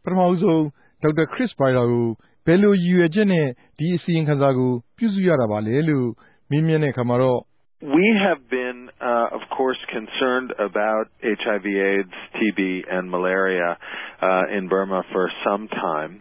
ပထမဆုံးဒေါက်တာခရစ်ဘိုင်ရာကိုဘယ်လိုရည်ရွယ်ချက်နဲ့ဒီအစီရင်ခံစာကိုပြုစုရတာပါလဲလို့မေးမြန်းတဲ့အခါမှာတော့ We have been, of course, concerned about HIV/AIDS, TB, and malaria in Burma for some time,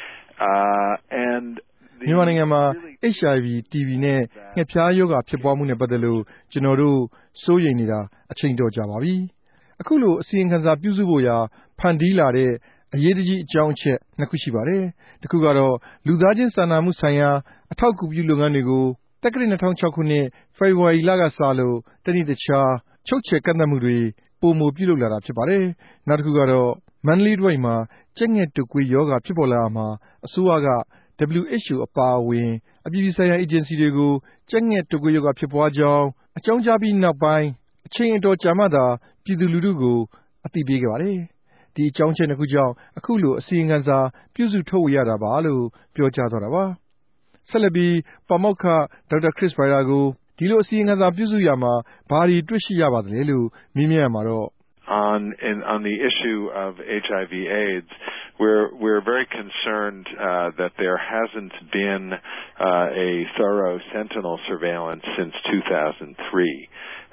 and မြန်မာနိုင်ငံမှာ HIV, TB နဲ့ငှက်ဖျားရောဂါဖြစ်ပွားမှုနဲ့ပတ်သက်လို့ကျွန်တော်တို့စိုးရိမ်နေတာအချိန်တော်ကြာပါပြီ။အခုလိုအစီရင်ခံစာပြုစုဖို့ရာဖန်တီးလာတဲ့အရေးကြီးအကြောင်းအချက်နှစ်ခုရှိပါတယ်။တစ်ခုကတော့လူသားချင်းစာနာမှုဆိုင်ရာအထောက်အကူပြုလုပ်ငန်းတွေကိုတက္ကရာ2006ခုနှစ်ဖေဖော်ဝါရီလကစလို့တနည်းတခြားချုပ်ချယ်ကန့်သတ်မှုတွေပိုမိုပြုလုပ်လာတာဖြစ်ပါတယ်။နောက်တစ်ခုကတော့မန္တလေးတိုင်းမှာကြက်ငှက်တုပ်ကွေးရောဂါဖြစ်ပေါ်လာမှာအစိုးရကWHO အပါအဝင်အပြည်ပြည်ဆိုင်ရာအေဂျင်စီတွေကိုကြက်ငှက်တုပ်ကွေးရောဂါဖြစ်ပွားကြောင်းအကြောင်းကြားပြီးနောက်ပိုင်းအချိန်အတော်ကြာမှသာပြည်သူလူထုကိုအသိပေးခဲ့ပါတယ်။ဒီအကြောင်းချက်နှစ်ခုကြောင့်အခုလိုအစီရင်ခံစာပြုစုထုတ်ဝေရတာပါလို့ပြောကြားသွားတာပါ။ဆက်လက်ပြီးပါမောက္ခဒေါက်တာခရစ်ဘိုင်ရာကိုဒီလိုအစီရင်ခံစာပြုစုရမှာဘာတွေတွေ့ရှိရပါသလဲလို့မေးမြန်းရမှာတော့ On the issue of HIV/AIDS, we're very concerned that there hasn't been a thorough sentinel surveillance since 2003,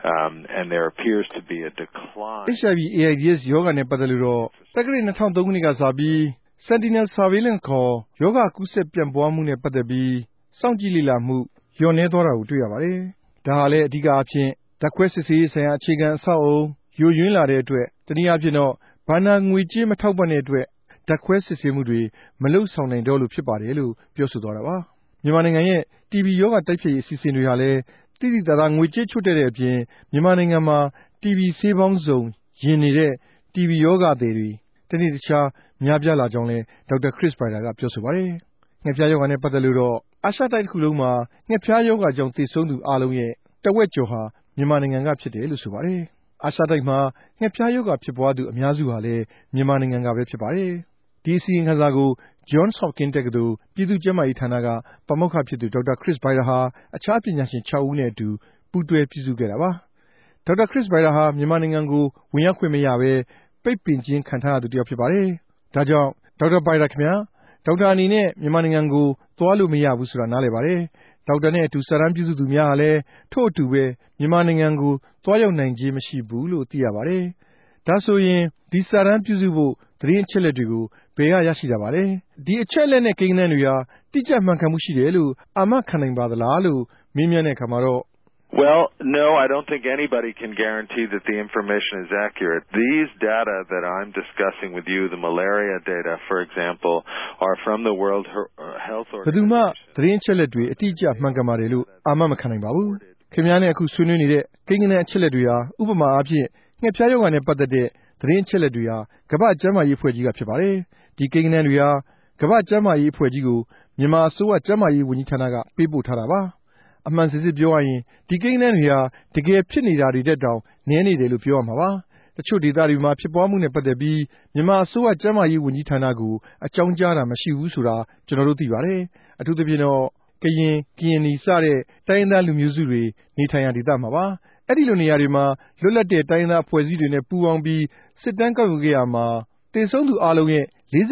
and there appears to be a decline. HIV/AIDS ရောဂါနဲ့ပတ်သက်လို့တော့တက္ကရာ2003ခုနှစ်ကစပြီး Sentinel Surveillance ခေါ်ရောဂါကူးစက်ပြန့်ပွားမှုနဲ့ပတ်သက်ပြီးစောင့်ကြည့်လေ့လာမှုလျော့နည်းသွားတာကိုတွေ့ရပါတယ်။ဒါဟာလည်းအဓိကအဖြစ်ဓာတ်ခွဲစစ်ဆေးရေးဆိုင်ရာအခြေခံအဆောက်အအုံယိုယွင်းလာတဲ့အတွက်တနည်းအားဖြင့်တော့ဘဏ္ဍာငွေကြေးမထောက်ပံ့တဲ့အတွက်ဓာတ်ခွဲစစ်ဆေးမှုတွေမလုပ်ဆောင်နိုင်တော့လို့ဖြစ်ပါတယ်လို့ပြောဆိုသွားတာပါ။မြန်မာနိုင်ငံရဲ့ TB ရောဂါတိုက်ဖျက်ရေးအစီအစဉ်တွေဟာလည်းတိတိကျကျငွေကြေးချွတ်တဲ့အပြင်မြန်မာနိုင်ငံမှာ TB ဆေးပေါင်းစုံရင်နေတဲ့ TB ရောဂါသည်တွေတနည်းတခြားများပြားလာကြောင်းလည်းဒေါက်တာခရစ်ဘိုင်ရာကပြောဆိုပါတယ်။ငှက်ဖျားရောဂါနဲ့ပတ်သက်လို့တော့အာရှတိုက်တစ်ခုလုံးမှာငှက်ဖျားရောဂါကြောင့်သေဆုံးသူအလုံးရဲ့တဝက်ကျော်ဟာမြန်မာနိုင်ငံကဖြစ်တယ်လို့ဆိုပါတယ်။အာရှတိုက်မှာငှက်ဖျားရောဂါဖြစ်ပွားသူအများစုဟာလည်းမြန်မာနိုင်ငံကပဲဖြစ်ပါတယ်။ဒီအစီရင်ခံစာကို Johns Hopkins တက္ကသိုလ်ပြည်သူ့ကျန်းမာရေးဌာနကပါမောက္ခဖြစ်သူဒေါက်တာခရစ်ဘိုင်ရာဟာအခြားပညာရှင်6ဦးနဲ့အတူပူးတွဲပြုစုခဲ့တာပါ။ဒေါက်တာခရစ်ဘိုင်ရာဟာမြန်မာနိုင်ငံကိုဝင်ရောက်ခွင့်မရဘဲပိတ်ပင်ခြင်းခံထားရသူတစ်ယောက်ဖြစ်ပါတယ်။ဒါကြောင့်ဒေါက်တာဘိုင်ရာခင်ဗျာဒေါက်တာအနေနဲ့မြန်မာနိုင်ငံကိုသွားလို့မရဘူးဆိုတာနားလည်ပါတယ်။ဒေါက်တာနဲ့အတူစာတမ်းပြုစုသူများဟာလည်းထို့အတူပဲမြန်မာနိုင်ငံကိုသွားရောက်နိုင်ခြင်းမရှိဘူးလို့သိရပါတယ်။ဒါဆိုရင်ဒီစာတမ်းပြုစုဖို့သတင်းအချက်အလက်တွေကိုဘယ်ကရရှိတာပါလဲ။ဒီအချက်အလက်နဲ့ကိန်းဂဏန်းတွေဟာတိကျမှန်ကန်မှုရှိတယ်လို့အာမခံနိုင်ပါသလားလို့မေးမြန်းတဲ့အခါမှာတော့ Well, no, I don't think anybody can guarantee that the information is accurate. These data that I'm discussing with you, the malaria data, for example, are from the World Health Organization. ဘယ်သူမှသတင်းအချက်အလက်တွေအတိအကျမှန်ကန်ပါတယ်လို့အာမမခံနိုင်ပါဘူး။ခင်ဗျားနဲ့အခုဆွေးနွေးနေတဲ့ကိန်းဂဏန်းအချက်အလက်တွေဟာဥပမာအားဖြင့်ငှက်ဖျားရောဂါနဲ့ပတ်သက်တဲ့သတင်းအချက်အလက်တွေဟာကမ္ဘာ့ကျန်းမာရေးအဖွဲ့ကြီးကဖြစ်ပါတယ်။ဒီကိန်းဂဏန်းတွေဟာကမ္ဘာ့ကျန်းမာရေးအဖွဲ့ကြီးကိုမြန်မာအစိုးရကျန်းမာရေးဝန်ကြီးဌာနကပေးပို့ထားတာပါ။အမှန်စစ်ပြောရရင်ဒီကိန်းဂဏန်းတွေဟာတကယ်ဖြစ်နေတာတွေတက်တောင်နည်းနေတယ်လို့ပြောရမှာပါ။တချို့ဒေသတွေမှာဖြစ်ပွားမှုနဲ့ပတ်သက်ပြီးမြန်မာအစိုးရကျန်းမာရေးဝန်ကြီးဌာနကိုအကြောင်းကြားတာမရှိဘူးဆိုတာကျွန်တော်တို့သိပါတယ်။အထူးသဖြင့်တော့ကရင်ကရင်နီစတဲ့တိုင်းရင်းသားလူမျိုးစုတွေနေထိုင်ရာဒေသမှာပါ။အဲ့ဒီလိုနေရာတွေမှာလွတ်လပ်တဲ့တိုင်းရင်းသားအဖွဲ့အစည်းတွေနဲ့ပူးပေါင်းပြီးစစ်တမ်းကောက်ယူခဲ့ရမှာသေဆုံးသူအလုံးရဲ့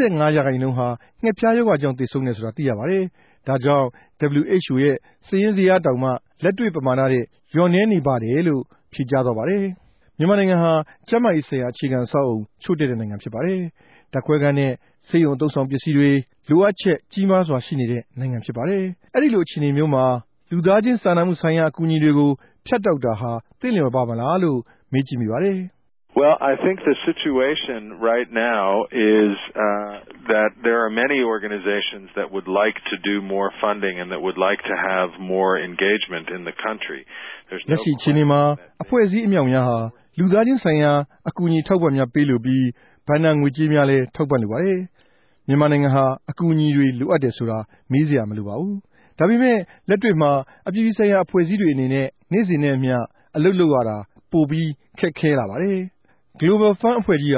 45%ဟာငှက်ဖျားရောဂါကြောင့်သေဆုံးတယ်ဆိုတာသိရပါတယ်။ဒါကြောင့် WHO ရဲ့စာရင်းဇယားတောင်မှလက်တွေ့ပမာဏတဲ့လျော့နည်းနေပါတယ်လို့ဖြေကြားသွားပါတယ်။မြန်မာနိုင်ငံဟာကျန်းမာရေးဆိုင်ရာအခြေခံအဆောက်အအုံချို့တဲ့နိုင်ငံဖြစ်ပါတယ်။ဓာတ်ခွဲခန်းနဲ့ဆေးရုံအသုံးဆောင်ပစ္စည်းတွေလိုအပ်ချက်ကြီးမားစွာရှိနေတဲ့နိုင်ငံဖြစ်ပါတယ်။အဲ့ဒီလိုအခြေအနေမျိုးမှာလူသားချင်းစာနာမှုဆိုင်ရာအကူအညီတွေကိုဖြတ်တောက်တာဟာသင့်လျော်ပါမလားလို့မေးကြည့်မိပါတယ်။ Well, I think the situation right now is that there are many organizations that would like to do more funding and that would like to have more engagement in the country. There's no လက်ရှိချိန်မှာအဖွဲ့အစည်းအမြောက်များဟာလူသားချင်းဆိုင်ရာအကူအညီထောက်ပံ့များပေးလို့ပြီးဘဏ္ဍာငွေကြေးများလည်းထောက်ပံ့လိုပါတယ်။မြန်မာနိုင်ငံဟာအကူအညီတွေလိုအပ်တယ်ဆိုတာမေးစရာမလိုပါဘူး။ဒါပေမဲ့လက်တွေ့မှာအပြည်ပြည်ဆိုင်ရာအဖွဲ့အစည်းတွေအနေနဲ့နေ့စဉ်နဲ့အမျှအလုပ်လုပ်ရတာပိုပြီးခက်ခဲလာပါတယ်။ Global Fund အဖွဲ့ကြီးဟာ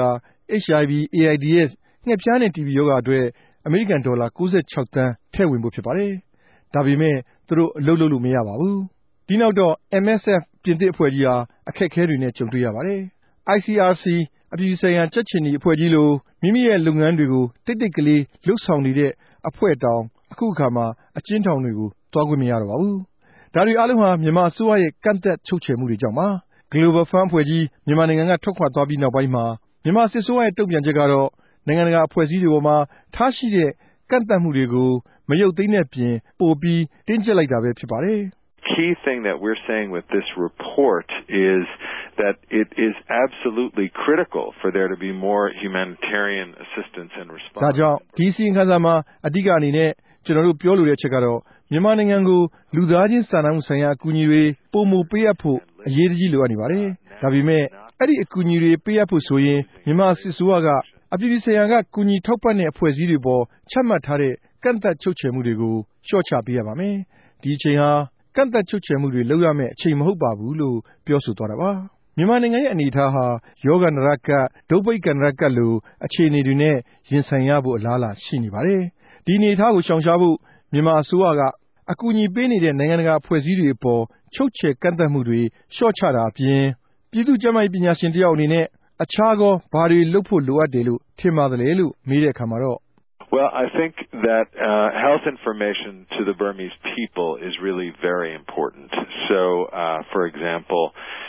HIV/AIDS ငှက်ဖျားနဲ့ TB ရောဂါအတွက်အမေရိကန်ဒေါ်လာ96သန်းထည့်ဝင်ဖို့ဖြစ်ပါတယ်။ဒါပေမဲ့သူတို့အလုပ်လုပ်လို့မရပါဘူး။ဒီနောက်တော့ MSF ပြင်သစ်အဖွဲ့ကြီးဟာအခက်အခဲတွေနဲ့ကြုံတွေ့ရပါတယ်။ ICRC အပြည်ပြည်ဆိုင်ရာကြက်ခြေနီအဖွဲ့ကြီးလိုမိမိရဲ့လုပ်ငန်းတွေကိုတိတ်တိတ်ကလေးလှုပ်ဆောင်နေတဲ့အဖွဲ့တောင်အခုအခါမှာအကျဉ်းထောင်တွေကိုသွားခွင့်မရတော့ပါဘူး။ဒါတွေအားလုံးဟာမြန်မာအစိုးရရဲ့ကန့်သက်ချုပ်ချယ်မှုတွေကြောင့်ပါ။ Global Fund အဖွဲ့ကြီးမြန်မာနိုင်ငံကထွက်ခွာသွားပြီးနောက်ပိုင်းမှာမြန်မာစစ်အစိုးရရဲ့တုံ့ပြန်ချက်ကတော့နိုင်ငံတကာအဖွဲ့အစည်းတွေပေါ်မှာထားရှိတဲ့ကန့်သတ်မှုတွေကိုမရုပ်သိမ်းတဲ့အပြင်ပိုပြီးတင်းကျပ်လိုက်တာပဲဖြစ်ပါတယ်။ Key thing that we're saying with this report is that it is absolutely critical for there to be more humanitarian assistance and response. ဒါကြောင့်ဒီစီရင်ခံစာမှာအဓိကအနေနဲ့ကျွန်တော်တို့ပြောလိုတဲ့အချက်ကတော့မြန်မာနိုင်ငံကိုလူသားချင်းစာနာမှုဆိုင်ရာအကူအညီတွေပိုမိုပေးအပ်ဖို့အရေးကြီးလိုအပ်နေပါတယ်။ဒါပေမဲ့အဲ့ဒီအကူအညီတွေပေးအပ်ဖို့ဆိုရင်မြန်မာစစ်အစိုးရကအပြည်ပြည်ဆိုင်ရာကကူညီထောက်ပံ့တဲ့အဖွဲ့အစည်းတွေပေါ်ချမှတ်ထားတဲ့ကန့်သတ်ချုပ်ချယ်မှုတွေကိုလျှော့ချပေးရပါမယ်။ဒီအချိန်ဟာကန့်သတ်ချုပ်ချယ်မှုတွေလုပ်ရမယ့်အချိန်မဟုတ်ပါဘူးလို့ပြောဆိုသွားတာပါ။မြန်မာနိုင်ငံရဲ့အနေအထားဟာယောဂန္တရကတ်ဒုဗိကန္တရကတ်လိုအခြေအနေတွေနဲ့ရင်ဆိုင်ရဖို့အလားအလာရှိနေပါတယ်။ဒီအနေအထားကိုရှောင်ရှားဖို့မြန်မာအစိုးရကအကူအညီပေးနေတဲ့နိုင်ငံတကာအဖွဲ့အစည်းတွေအပေါ်ချုပ်ချယ်ကန့်သတ်မှုတွေလျှော့ချတာအပြင်ပြည်သူ့ကျန်းမာရေးပညာရှင်တယောက်အနေနဲ့အခြားကောဘာတွေလုပ်ဖို့လိုအပ်တယ်လို့ထင်ပါသလဲလို့မေးတဲ့အခါမှာတော့ Well, I think that health information to the Burmese people is really very important. So, for example,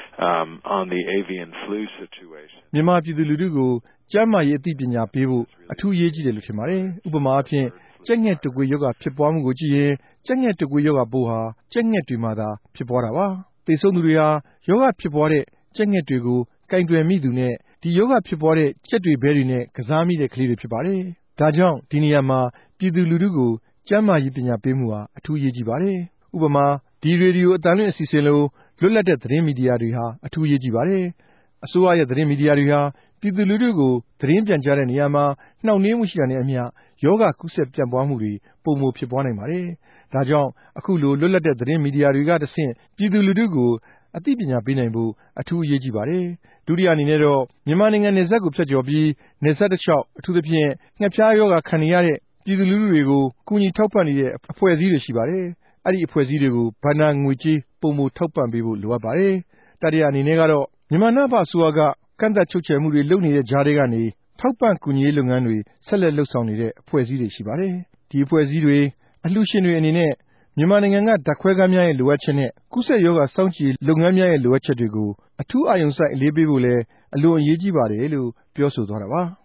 on the avian flu situation. မြန်မာပြည်သူလူထုကိုကျန်းမာရေးအသိပညာပေးဖို့အထူးအရေးကြီးတယ်လို့ထင်ပါတယ်။ဥပမာအားဖြင့်ကြက်ငှက်တုပ်ကွေးရောဂါဖြစ်ပွားမှုကိုကြည့်ရင်ကြက်ငှက်တုပ်ကွေးရောဂါပိုးဟာကြက်ငှက်တွေမှာသာဖြစ်ပွားတာပါ။သေဆုံးသူတွေဟာရောဂါဖြစ်ပွားတဲ့ကြက်ငှက်တွေကိုကင်တွယ်မိသူနဲ့ဒီရောဂါဖြစ်ပွားတဲ့ကြက်တွေဘဲတွေနဲ့ကစားမိတဲ့ကလေးတွေဖြစ်ပါတယ်။ဒါကြောင့်ဒီနေရာမှာပြည်သူလူထုကိုကျန်းမာရေးပညာပေးမှုဟာအထူးအရေးကြီးပါတယ်။ဥပမာဒီရေဒီယိုအသံလွှင့်အစီအစဉ်လိုလွတ်လပ်တဲ့သတင်းမီဒီယာတွေဟာအထူးအရေးကြီးပါတယ်။အစိုးရရဲ့သတင်းမီဒီယာတွေဟာပြည်သူလူထုကိုသတင်းပြန်ကြားတဲ့နေရာမှာနှောင့်နှေးမှုရှိတာနဲ့အမျှယောဂကူးစက်ပြန့်ပွားမှုတွေပုံမဖြစ်ပွားနိုင်ပါတယ်။ဒါကြောင့်အခုလိုလွတ်လပ်တဲ့သတင်းမီဒီယာတွေကတဆင့်ပြည်သူလူထုကိုအသိပညာပေးနိုင်ဖို့အထူးအရေးကြီးပါတယ်။ဒုတိယအနေနဲ့တော့မြန်မာနိုင်ငံနယ်စပ်ကိုဖြတ်ကျော်ပြီးနယ်စပ်တစ်လျှောက်အထူးသဖြင့်ငှက်ဖျားရောဂါခံနေရတဲ့ပြည်သူလူထုတွေကိုကူညီထောက်ပံ့နေတဲ့အဖွဲ့အစည်းတွေရှိပါတယ်။အဲ့ဒီအဖွဲ့အစည်းတွေကိုဘဏ္ဍာငွေကြေးပုံမထောက်ပံ့ပေးဖို့လိုအပ်ပါတယ်။တတိယအနေနဲ့ကတော့မြန်မာနဖအစိုးရကကန့်သတ်ချုပ်ချယ်မှုတွေလုပ်နေတဲ့ကြားတွေကနေထောက်ပံ့ကူညီရေးလုပ်ငန်းတွေဆက်လက်လုပ်ဆောင်နေတဲ့အဖွဲ့အစည်းတွေရှိပါတယ်။ဒီအဖွဲ့အစည်းတွေအလှူရှင်တွေအနေနဲ့မြန်မာနိုင်ငံကဓာတ်ခွဲခန်းများရဲ့လိုအပ်ချက်နဲ့ကုသရောဂါစောင့်ကြည့်လုပ်ငန်းများရဲ့လိုအပ်ချက်တွေကိုအထူးအာရုံစိုက်အလေးပေးဖို့လည်းအလွန်အရေးကြီးပါတယ်လို့ပြောဆိုသွားတာပါ။